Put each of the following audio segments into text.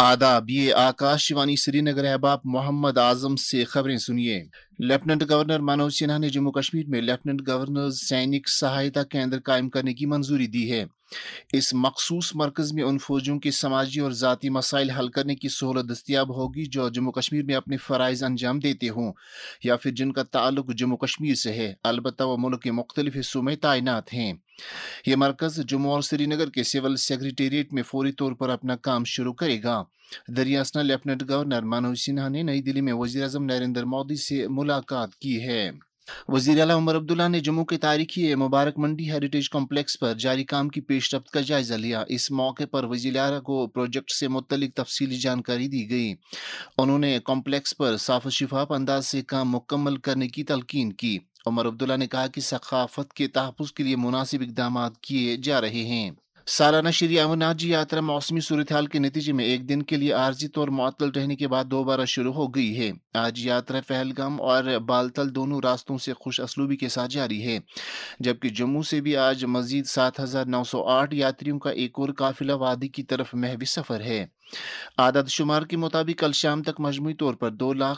आदाब, ये आकाशवाणी श्रीनगर है। अब आप मोहम्मद आजम से खबरें सुनिए। लेफ्टिनेंट गवर्नर मनोज सिन्हा ने जम्मू कश्मीर में लेफ्टिनेंट गवर्नर सैनिक सहायता केंद्र कायम करने की मंजूरी दी है। इस मखसूस मरकज में उन फौजियों के समाजी और ज़ाती मसाइल हल करने की सहूलत दस्तियाब होगी जो जम्मू कश्मीर में अपने फ़राइज़ अंजाम देते हों या फिर जिनका ताल्लुक जम्मू कश्मीर से है, अलबत्ता वह मुल्क के मुख्तलिफ हिस्सों में तैनात हैं। यह मरकज जम्मू और श्रीनगर के सिविल सेक्रेटेरिएट में फौरी तौर पर अपना काम शुरू करेगा। दरियासना लेफ्टिनेंट गवर्नर मनोज सिन्हा ने नई दिल्ली में वज़ीर आज़म नरेंद्र मोदी से मुलाकात की है। वज़ीर आला उमर अब्दुल्ला ने जम्मू के तारीखी मुबारक मंडी हेरिटेज कॉम्प्लेक्स पर जारी काम की पेशरफ्त का जायजा लिया। इस मौके पर वज़ीर आला को प्रोजेक्ट से मुतल्लिक तफसीली जानकारी दी गई। उन्होंने कॉम्प्लेक्स पर साफ शिफाफ अंदाज से काम मुकम्मल करने की तलकीन की। उमर अब्दुल्ला ने कहा कि सकाफत के तहफ़्फ़ुज़ के लिए मुनासिब इक़दाम किए जा रहे हैं। सालाना श्री अमरनाथ जी यात्रा मौसमी सूरत हाल के नतीजे में एक दिन के लिए आर्जी तौर मुअत्तल रहने के बाद दोबारा शुरू हो गई है। आज यात्रा पहलगाम और बालतल दोनों रास्तों से खुश असलूबी के साथ जारी है, जबकि जम्मू से भी आज मजीद 7,908 यात्रियों का एक और काफिला वादी की तरफ महवी सफर है। आदद शुमार के मुताबिक कल शाम तक मजमूई तौर पर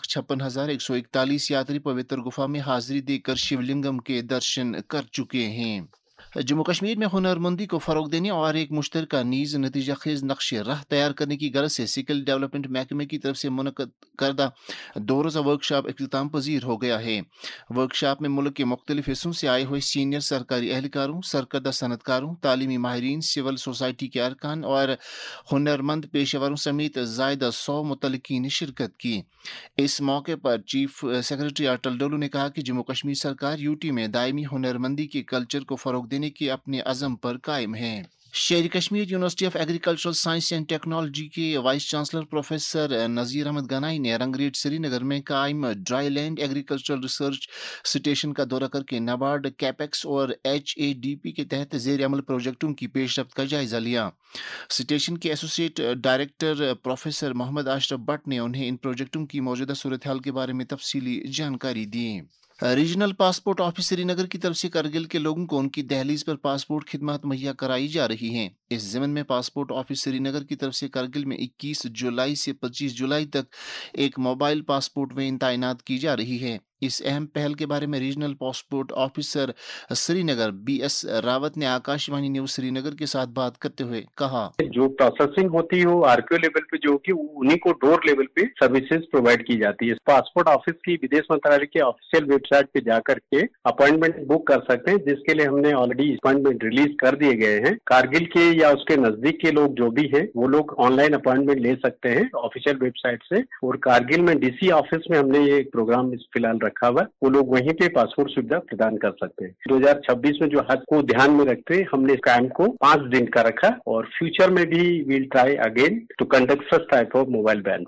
2,56,141 यात्री पवित्र गुफा में हाजिरी देकर शिवलिंगम के दर्शन कर चुके हैं। जम्मू कश्मीर में हुनरमंदी को फ़रोग देने और एक मुश्तरका नीज़ नतीजा खेज नक्शे राह तैयार करने की गरज से स्किल डेवलपमेंट महकमे की तरफ से मुनक़द करदा 2 रोज़ा वर्कशॉप इख्तिताम पजीर हो गया है। वर्कशॉप में मुल्क के मुख्तलिफ हिस्सों से आए हुए सीनियर सरकारी एहलकारों, सरकर्दा सनतकारों, तालीमी माहिरीन, सिविल सोसाइटी के अरकान और हुनरमंद पेशेवरों समेत ज़ायदा 100 मुतल्लिकीन ने शिरकत की। इस मौके पर चीफ सेक्रेटरी अटल डोलू ने कहा कि जम्मू कश्मीर सरकार यूटी में दायमी हुनरमंदी के कल्चर को फ़रोग देने के अपने अज़म पर कायम है। Sher Kashmir university of agricultural science and technology के vice chancellor professor Nazir Ahmad Ganai ने रंगरेट श्रीनगर में कायम dry land agricultural research station का दौरा करके नाबार्ड, कैपेक्स और HADP के तहत ज़ेर अमल प्रोजेक्टों की पेशरफ्त का जायजा लिया। स्टेशन के associate director professor Mohammad Ashraf Bhat ने उन्हें इन प्रोजेक्टों की मौजूदा सूरत हाल के बारे में तफसीली जानकारी दी। रीजनल पासपोर्ट ऑफिस श्रीनगर की तरफ से करगिल के लोगों को उनकी दहलीज पर पासपोर्ट खिदमत मुहैया कराई जा रही हैं। इस ज़मन में पासपोर्ट ऑफिस श्रीनगर की तरफ से करगिल में 21 जुलाई से 25 जुलाई तक एक मोबाइल पासपोर्ट वैन तैनात की जा रही है। इस अहम पहल के बारे में regional passport officer Srinagar BS Rawat ने आकाशवाणी न्यूज श्रीनगर के साथ बात करते हुए कहा, जो प्रोसेसिंग होती है वो RPO लेवल पे जो होगी उन्हीं को डोर लेवल पे सर्विसेज प्रोवाइड की जाती है। पासपोर्ट ऑफिस की विदेश मंत्रालय के ऑफिशियल वेबसाइट पे जाकर के अपॉइंटमेंट बुक कर सकते हैं, जिसके लिए हमने ऑलरेडी अपॉइंटमेंट रिलीज कर दिए गए हैं। कारगिल के या उसके नजदीक के लोग जो भी है वो लोग ऑनलाइन अपॉइंटमेंट ले सकते हैं ऑफिशियल वेबसाइट से। और कारगिल में DC ऑफिस में हमने ये प्रोग्राम फिलहाल रखा हुआ, वो लोग वहीं पे पासपोर्ट सुविधा प्रदान कर सकते हैं। 2026 में जो हज को ध्यान में रखते हुए हमने इस कैंप को 5 दिन का रखा और फ्यूचर में भी we'll try again to conduct such type of mobile ban.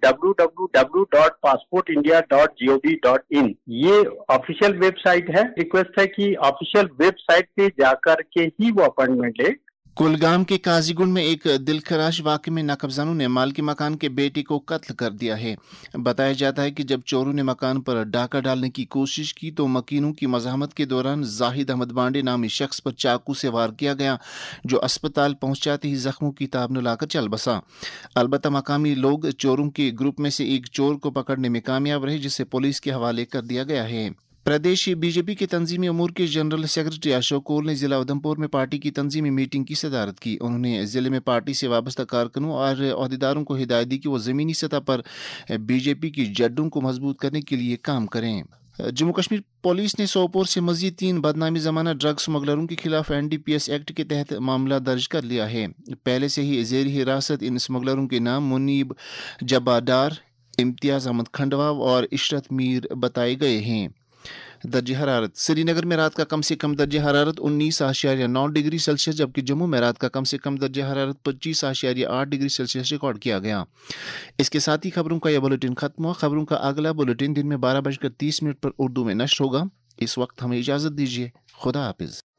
www.passportindia.gov.in ये ऑफिशियल वेबसाइट है। रिक्वेस्ट है कि ऑफिशियल वेबसाइट पे जाकर के ही वो अपॉइंटमेंट ले। कुलगाम के काजीगुंड में एक दिलखराश वाक़े में नाकबजानों ने मालिक मकान के बेटे को कत्ल कर दिया है। बताया जाता है कि जब चोरों ने मकान पर डाका डालने की कोशिश की तो मकीनों की मज़ाहमत के दौरान जाहिद अहमद बांडे नामी शख्स पर चाकू से वार किया गया, जो अस्पताल पहुंचाते ही जख्मों की ताब न लाकर चल बसा। अलबत्ता मकामी लोग चोरों के ग्रुप में से एक चोर को पकड़ने में कामयाब रहे, जिसे पुलिस के हवाले कर दिया गया है। प्रदेश BJP के तंजीमी अमूर के जनरल सेक्रेटरी अशोक कोल ने जिला उधमपुर में पार्टी की तंजीमी मीटिंग की सदारत की। उन्होंने जिले में पार्टी से वाबस्ता कारकुनों और अहदेदारों को हिदायत दी कि वो ज़मीनी सतह पर BJP की जड्डों को मजबूत करने के लिए काम करें। जम्मू कश्मीर पुलिस ने सोपोर से मजीद 3 बदनामी ज़माना ड्रग स्मगलरों के खिलाफ NDPS एक्ट के तहत मामला दर्ज कर लिया है। पहले से ही ज़ेर हिरासत इन स्मगलरों के नाम मुनीब जब्बादार, इम्तियाज़ अहमद खंडवा और इशरत मीर बताए गए हैं। दर्ज हरारत श्रीनगर में रात का कम से कम दर्ज हरारत 19.9 डिग्री सेल्सियस, जबकि जम्मू में रात का कम से कम दर्ज हरारत 25.8 डिग्री सेल्सियस रिकॉर्ड किया गया। इसके साथ ही खबरों का यह बुलेटिन खत्म हुआ। खबरों का अगला बुलेटिन दिन में 12:30 पर उर्दू में नश्र होगा। इस वक्त हमें इजाज़त दीजिए। खुदा हाफिज।